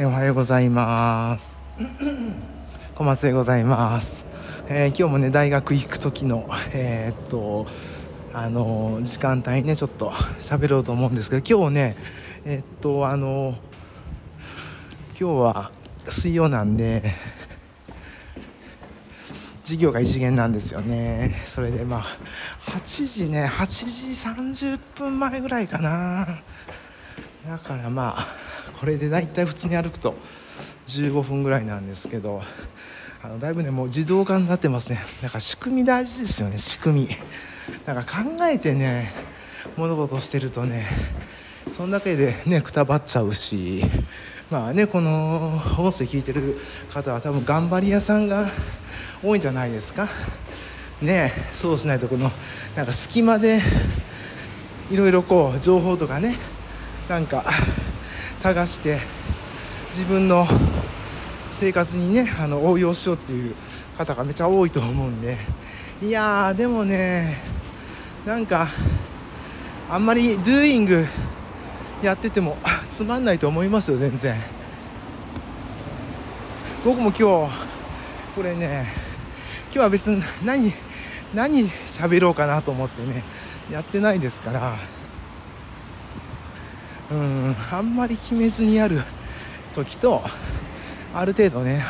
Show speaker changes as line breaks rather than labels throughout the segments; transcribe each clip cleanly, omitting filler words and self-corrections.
おはようございます。小松でございます。今日もね大学行く時の時間帯ねちょっと喋ろうと思うんですけど、今日ね今日は水曜なんで授業が一限なんですよね。それで8時30分前ぐらいかな。だからこれでだいたい普通に歩くと15分ぐらいなんですけど、だいぶねもう自動化になってますね。だから仕組み大事ですよね。仕組みだから考えてね物事をしてるとね、そのだけでねくたばっちゃうし、この音声聞いてる方は多分頑張り屋さんが多いんじゃないですかね。そうしないと隙間でいろいろ情報とかね探して自分の生活にね応用しようっていう方がめちゃ多いと思うんで、いやーでもねあんまりドゥーイングやっててもつまんないと思いますよ。全然僕も今日これね今日は別に何喋ろうかなと思ってねやってないですから、あんまり決めずにやる時と、ある程度ね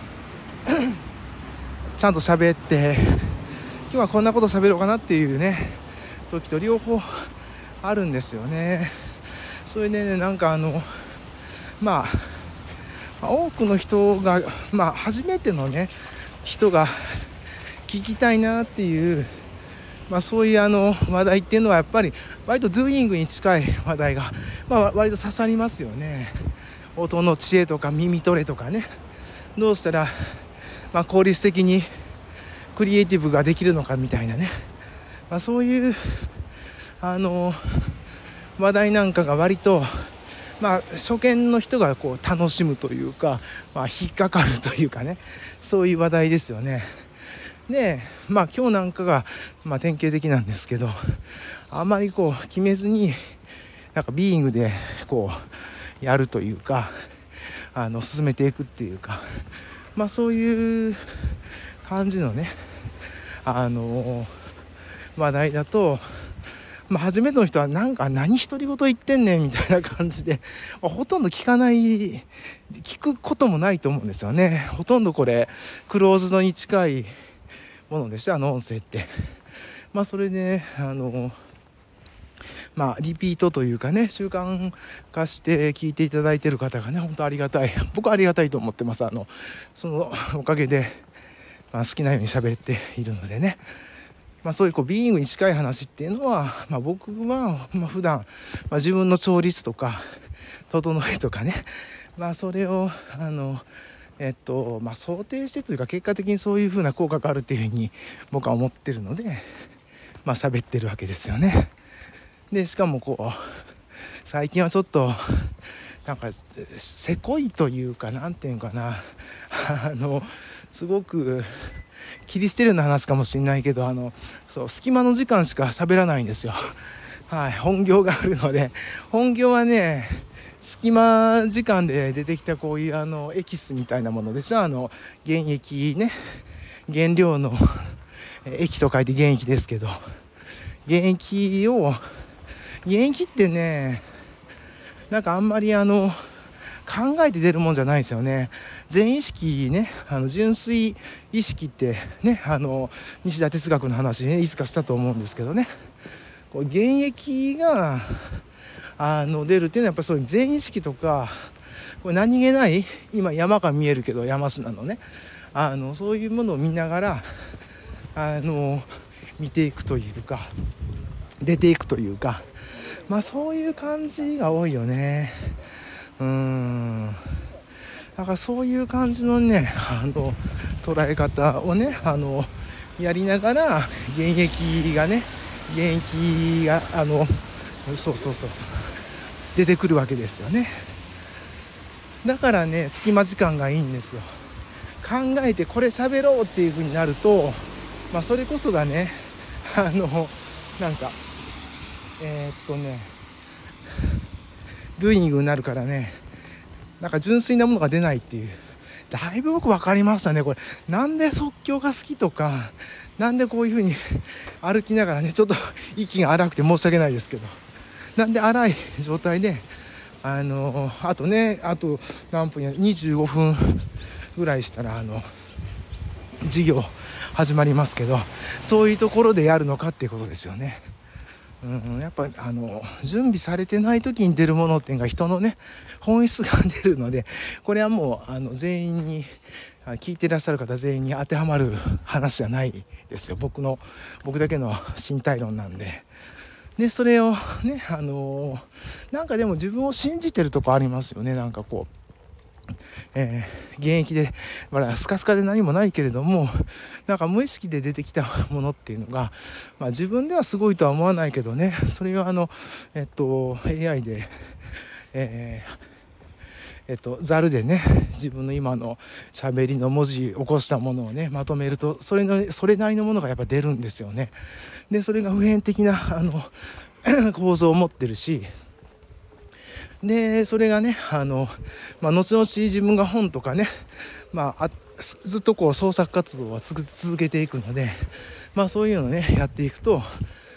ちゃんと喋って今日はこんなこと喋ろうかなっていうね時と両方あるんですよね。それでね多くの人が初めてのね人が聞きたいなっていうそういう話題っていうのはやっぱり割とドゥーイングに近い話題が割と刺さりますよね。音の知恵とか耳トレとかね、どうしたら効率的にクリエイティブができるのかみたいなね、そういう話題なんかが割と初見の人が楽しむというか、引っかかるというかね、そういう話題ですよね。で今日なんかが典型的なんですけど、あまり決めずにビーイングでやるというか進めていくっていうか、そういう感じのね話題だと、初めての人は何独り言言ってんねんみたいな感じでほとんど聞くこともないと思うんですよね。ほとんどこれクローズドに近いものでした、音声って。それでリピートというかね、習慣化して聞いていただいている方がね本当ありがたい。僕はありがたいと思ってます。そのおかげで、好きなように喋っているのでね、そういうビーイングに近い話っていうのは、僕は普段、自分の調律とか整えとかね、それを想定してというか結果的にそういう風な効果があるっていう風に僕は思ってるので喋ってるわけですよね。でしかも最近はちょっとせこいというかなんていうかなすごく切り捨てるような話かもしれないけど隙間の時間しか喋らないんですよ。はい、本業があるので、本業はね隙間時間で出てきたこういうエキスみたいなものでしょ。原液ね、原料の液と書いて原液ですけど、原液ってねあんまり考えて出るもんじゃないですよね。全意識ね、純粋意識ってね西田哲学の話ねいつかしたと思うんですけどね、原液が出るっていうのはやっぱりそういう全意識とか何気ない今山が見えるけど山砂のねそういうものを見ながら見ていくというか出ていくというか、そういう感じが多いよね。だからそういう感じのね捉え方をねやりながら原液がそう出てくるわけですよね。だからね隙間時間がいいんですよ。考えてこれ喋ろうっていう風になるとそれこそがねドゥーイングになるからね、 なんか純粋なものが出ないっていう、だいぶ僕分かりましたねこれ。なんで即興が好きとか、なんでこういう風に歩きながらね、ちょっと息が荒くて申し訳ないですけど、なんで荒い状態であと何分や25分ぐらいしたら授業始まりますけど、そういうところでやるのかっていうことですよね。やっぱ準備されてない時に出るものっていうのが人のね本質が出るので、これはもう全員に聞いていらっしゃる方全員に当てはまる話じゃないですよ。僕だけの身体論なんで。でそれをねなんかでも自分を信じてるとこありますよね。なんかこう現役でスカスカで何もないけれども、なんか無意識で出てきたものっていうのが、自分ではすごいとは思わないけどね、それをAI でざるでね自分の今の喋りの文字起こしたものをねまとめると、それなりのものがやっぱ出るんですよね。でそれが普遍的な構造を持ってるし、でそれがね後々自分が本とかね、ずっとこう創作活動は続けていくので、そういうのをねやっていくと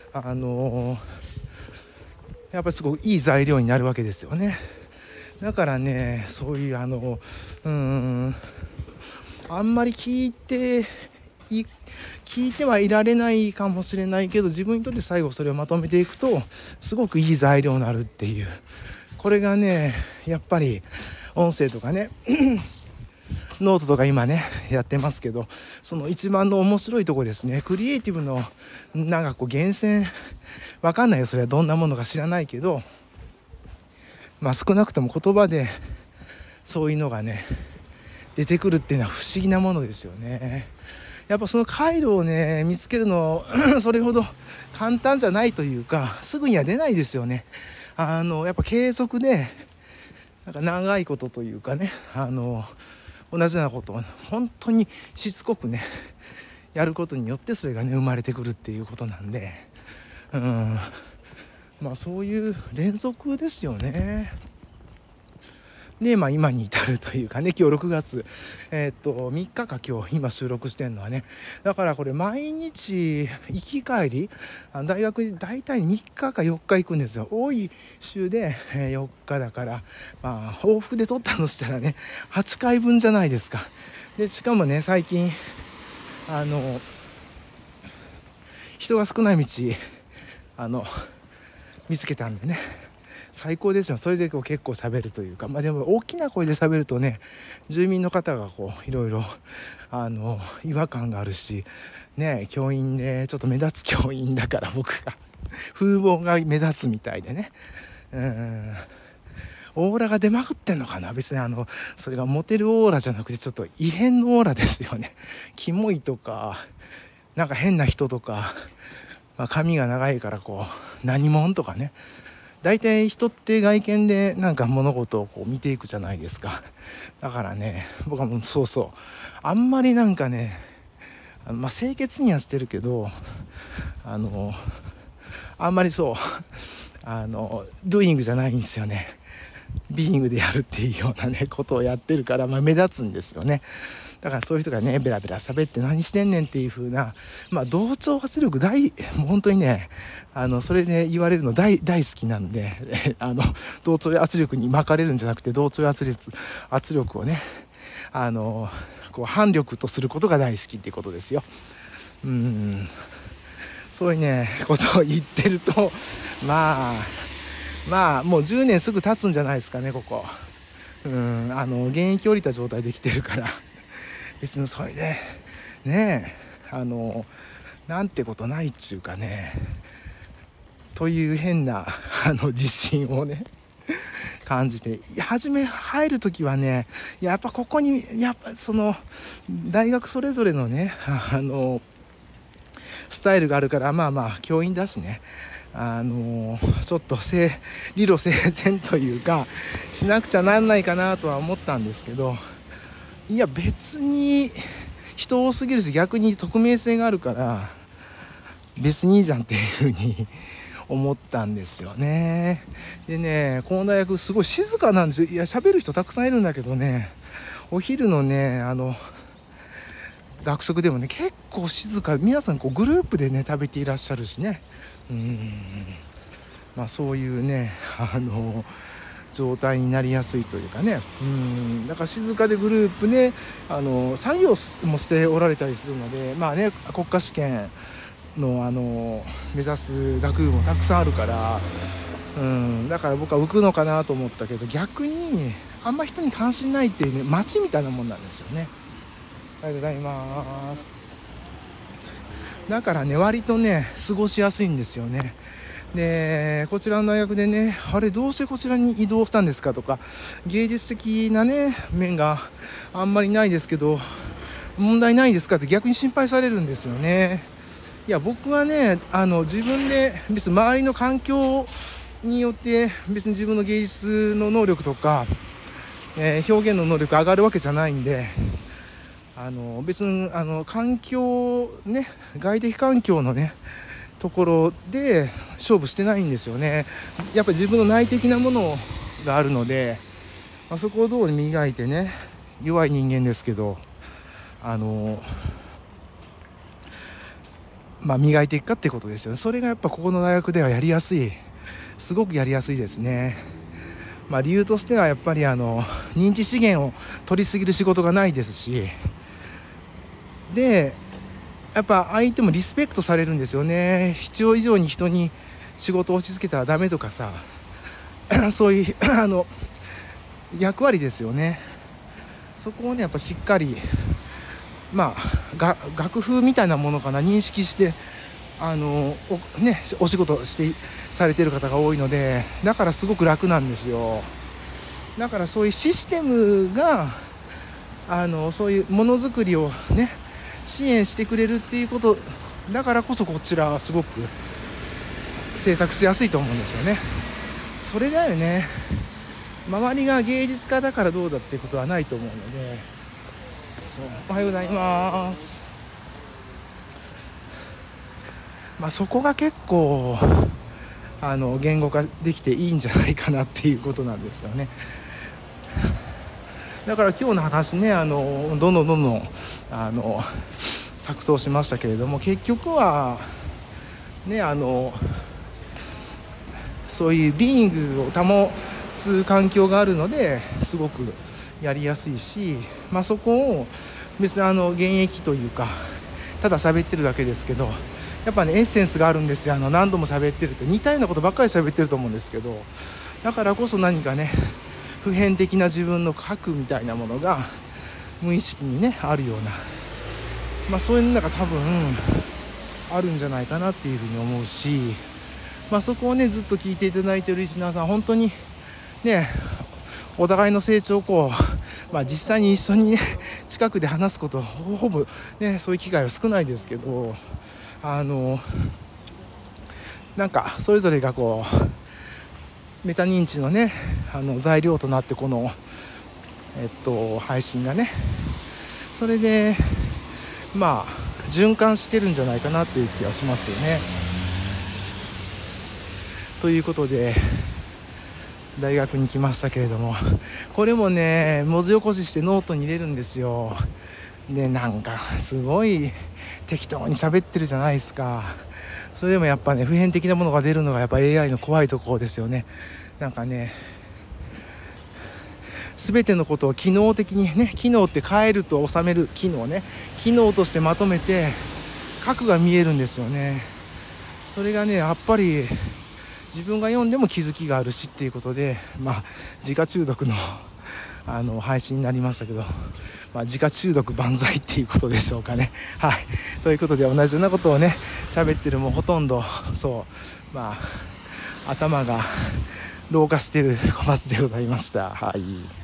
やっぱりすごくいい材料になるわけですよね。だからねそういうあんまり聞いてはいられないかもしれないけど、自分にとって最後それをまとめていくとすごくいい材料になるっていう、これがねやっぱり音声とかねノートとか今ねやってますけど、その一番の面白いとこですね。クリエイティブのなんかこう源泉わかんないよ、それはどんなものか知らないけど、少なくとも言葉でそういうのがね出てくるっていうのは不思議なものですよね。やっぱその回路をね見つけるのそれほど簡単じゃないというか、すぐには出ないですよね。やっぱ継続でなんか長いことというかね、同じようなことを本当にしつこくねやることによってそれがね生まれてくるっていうことなんで、そういう連続ですよね。で今に至るというかね、今日6月3日か今日今収録してるのはね。だからこれ毎日行き帰り大学に大体3日か4日行くんですよ。多い週で4日だから、往復で取ったとしたらね8回分じゃないですか。でしかもね最近人が少ない道見つけたんでね最高ですよ。それで結構喋るというか、でも大きな声で喋るとね住民の方がいろいろ違和感があるしね、教員でちょっと目立つ教員だから僕が風貌が目立つみたいでね、オーラが出まくってんのかな。別にそれがモテるオーラじゃなくてちょっと異変のオーラですよね。キモいとかなんか変な人とか、髪が長いから何者とかね、大体人って外見でなんか物事を見ていくじゃないですか。だからね僕はもうあんまりなんかね清潔にはしてるけどあんまりドゥイングじゃないんですよね。ビーイングでやるっていうようなねことをやってるから、目立つんですよね。だからそういう人がねベラベラ喋って何してんねんっていう風な、同調圧力もう本当にねそれで言われるの大好きなんで同調圧力に巻かれるんじゃなくて、同調圧力をね反力とすることが大好きっていうことですよ。そういうねことを言ってるともう10年すぐ経つんじゃないですかねここ。現役降りた状態で来てるから別にそれでねなんてことないっちゅうかねという変な自信をね感じて、初め入る時はねやっぱここにその大学それぞれのねスタイルがあるから、教員だしねちょっと理路整然というかしなくちゃなんないかなとは思ったんですけど、いや別に人多すぎるし逆に匿名性があるから別にいいじゃんっていう風に思ったんですよね。でね、この大学すごい静かなんですよ。いや、喋る人たくさんいるんだけどね、お昼のね学食でもね結構静か、皆さんこうグループでね食べていらっしゃるしね、そういうね状態になりやすいというかね、だから静かでグループで作業もしておられたりするので、国家試験の目指す学部もたくさんあるから、だから僕は浮くのかなと思ったけど、逆にあんま人に関心ないっていうね、街みたいなもんなんですよね。おはようございます。だからね割とね過ごしやすいんですよね。でこちらの大学でね、あれどうしてこちらに移動したんですかとか、芸術的なね面があんまりないですけど問題ないですかって逆に心配されるんですよね。いや僕はね自分で別に周りの環境によって別に自分の芸術の能力とか、表現の能力上がるわけじゃないんで、別に環境ね、外的環境のねところで勝負してないんですよね。やっぱり自分の内的なものがあるので、そこをどう磨いてね、弱い人間ですけど磨いていくかっていうことですよね。それがやっぱここの大学ではやりやすい、すごくやりやすいですね。理由としてはやっぱり認知資源を取りすぎる仕事がないですし、でやっぱ相手もリスペクトされるんですよね。必要以上に人に仕事を押し付けたらダメとかさそういう役割ですよね。そこをねやっぱしっかり楽譜みたいなものかな、認識してお仕事してされてる方が多いので、だからすごく楽なんですよ。だからそういうシステムがそういうものづくりをね支援してくれるっていうことだからこそ、こちらはすごく制作しやすいと思うんですよね。それだよね。周りが芸術家だからどうだっていうことはないと思うので。おはようございます。そこが結構言語化できていいんじゃないかなっていうことなんですよね。だから今日の話ねどんどん錯綜しましたけれども、結局はねそういうビーイングを保つ環境があるのですごくやりやすいし、そこを別に現役というかただ喋ってるだけですけど、やっぱねエッセンスがあるんですよ。何度も喋ってると似たようなことばっかり喋ってると思うんですけど、だからこそ何かね普遍的な自分の核みたいなものが無意識にねあるような、そういうのが多分あるんじゃないかなっていうふうに思うし、そこをねずっと聞いていただいているリスナーさん、本当にねお互いの成長を実際に一緒にね近くで話すことほぼねそういう機会は少ないですけど、なんかそれぞれがこうメタ認知のね材料となって、この配信がねそれで循環してるんじゃないかなっていう気がしますよね。ということで大学に来ましたけれども、これもね文字起こししてノートに入れるんですよ。でなんかすごい適当に喋ってるじゃないですか。それでもやっぱね普遍的なものが出るのがやっぱ AI の怖いところですよね。なんかね全てのことを機能的にね、機能って変えると収める機能ね、機能としてまとめて核が見えるんですよね。それがねやっぱり自分が読んでも気づきがあるしっていうことで、自家中毒の配信になりましたけど、自家中毒万歳っていうことでしょうかね。はい、ということで同じようなことをね喋ってる、もうほとんど頭が老化してる小松でございました。はい。